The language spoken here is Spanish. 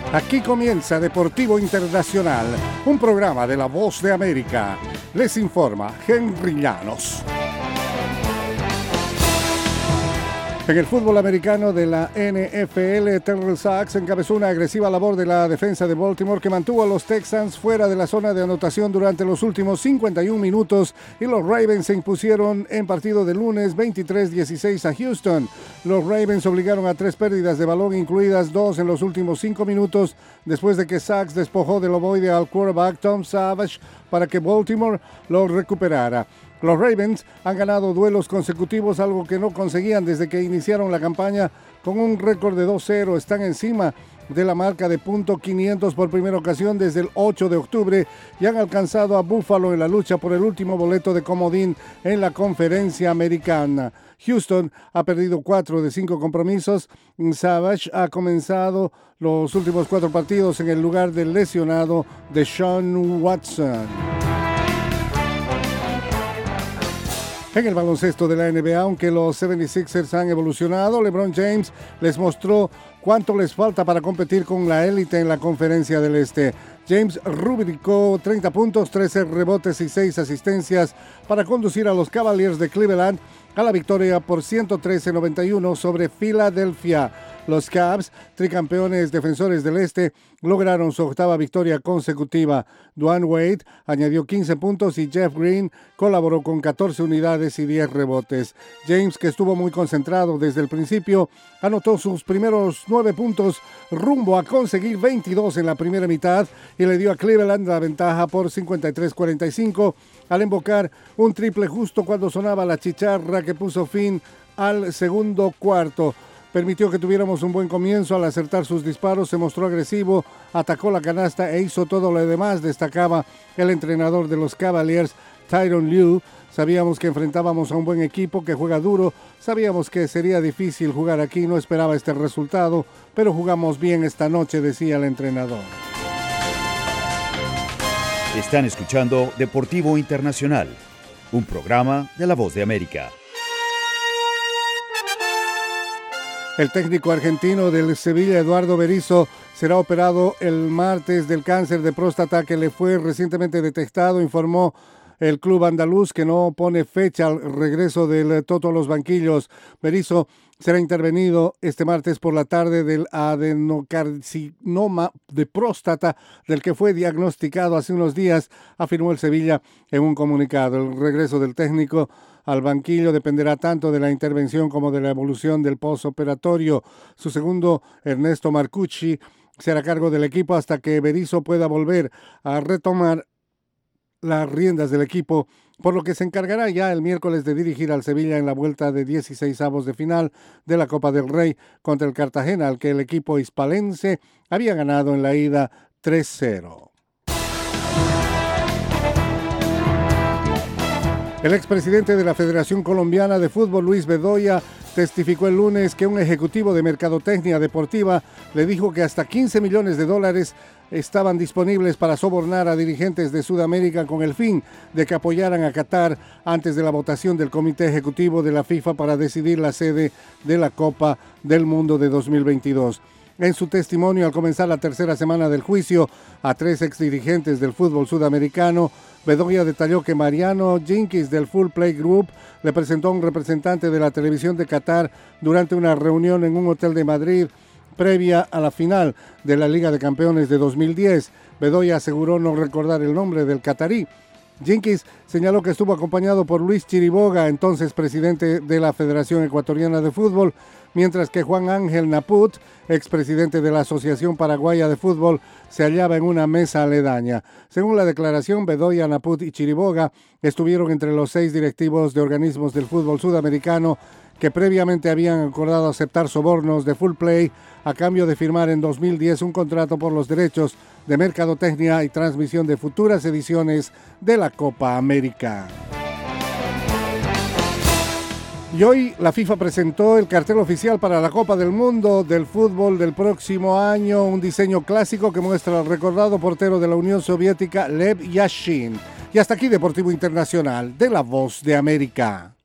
Aquí comienza Deportivo Internacional, un programa de La Voz de América. Les informa Henry Llanos. En el fútbol americano de la NFL, Terrell Suggs encabezó una agresiva labor de la defensa de Baltimore que mantuvo a los Texans fuera de la zona de anotación durante los últimos 51 minutos y los Ravens se impusieron en partido de lunes 23-16 a Houston. Los Ravens obligaron a 3 pérdidas de balón, incluidas 2 en los últimos 5 minutos, después de que Suggs despojó del ovoide al quarterback Tom Savage para que Baltimore lo recuperara. Los Ravens han ganado duelos consecutivos, algo que no conseguían desde que iniciaron la campaña con un récord de 2-0. Están encima de la marca de .500 por primera ocasión desde el 8 de octubre y han alcanzado a Buffalo en la lucha por el último boleto de comodín en la conferencia americana. Houston ha perdido 4 de 5 compromisos. Savage ha comenzado los últimos 4 partidos en el lugar del lesionado Deshaun Watson. En el baloncesto de la NBA, aunque los 76ers han evolucionado, LeBron James les mostró cuánto les falta para competir con la élite en la Conferencia del Este. James rubricó 30 puntos, 13 rebotes y 6 asistencias para conducir a los Cavaliers de Cleveland a la victoria por 113-91 sobre Filadelfia. Los Cavs, tricampeones defensores del Este, lograron su 8ª victoria consecutiva. Dwayne Wade añadió 15 puntos y Jeff Green colaboró con 14 unidades y 10 rebotes. James, que estuvo muy concentrado desde el principio, anotó sus primeros 9 puntos rumbo a conseguir 22 en la primera mitad y le dio a Cleveland la ventaja por 53-45 al invocar un triple justo cuando sonaba la chicharra que puso fin al segundo cuarto. Permitió que tuviéramos un buen comienzo al acertar sus disparos, se mostró agresivo, atacó la canasta e hizo todo lo demás, destacaba el entrenador de los Cavaliers, Tyronn Lue. Sabíamos que enfrentábamos a un buen equipo que juega duro, sabíamos que sería difícil jugar aquí, no esperaba este resultado, pero jugamos bien esta noche, decía el entrenador. Están escuchando Deportivo Internacional, un programa de La Voz de América. El técnico argentino del Sevilla, Eduardo Berizzo, será operado el martes del cáncer de próstata que le fue recientemente detectado, informó el club andaluz, que no pone fecha al regreso del Toto a los banquillos. Berizzo será intervenido este martes por la tarde del adenocarcinoma de próstata del que fue diagnosticado hace unos días, afirmó el Sevilla en un comunicado. El regreso del técnico al banquillo dependerá tanto de la intervención como de la evolución del postoperatorio. Su segundo, Ernesto Marcucci, será a cargo del equipo hasta que Berizzo pueda volver a retomar las riendas del equipo, por lo que se encargará ya el miércoles de dirigir al Sevilla en la vuelta de 16avos de final de la Copa del Rey contra el Cartagena, al que el equipo hispalense había ganado en la ida 3-0. El expresidente de la Federación Colombiana de Fútbol, Luis Bedoya, testificó el lunes que un ejecutivo de mercadotecnia deportiva le dijo que hasta $15 millones estaban disponibles para sobornar a dirigentes de Sudamérica con el fin de que apoyaran a Qatar antes de la votación del Comité Ejecutivo de la FIFA para decidir la sede de la Copa del Mundo de 2022. En su testimonio al comenzar la tercera semana del juicio a 3 exdirigentes del fútbol sudamericano, Bedoya detalló que Mariano Jenkins del Full Play Group le presentó a un representante de la televisión de Qatar durante una reunión en un hotel de Madrid previa a la final de la Liga de Campeones de 2010. Bedoya aseguró no recordar el nombre del catarí. Jenkins señaló que estuvo acompañado por Luis Chiriboga, entonces presidente de la Federación Ecuatoriana de Fútbol, mientras que Juan Ángel Naput, expresidente de la Asociación Paraguaya de Fútbol, se hallaba en una mesa aledaña. Según la declaración, Bedoya, Naput y Chiriboga estuvieron entre los 6 directivos de organismos del fútbol sudamericano que previamente habían acordado aceptar sobornos de Full Play a cambio de firmar en 2010 un contrato por los derechos de mercadotecnia y transmisión de futuras ediciones de la Copa América. Y hoy la FIFA presentó el cartel oficial para la Copa del Mundo del fútbol del próximo año, un diseño clásico que muestra al recordado portero de la Unión Soviética, Lev Yashin. Y hasta aquí Deportivo Internacional de La Voz de América.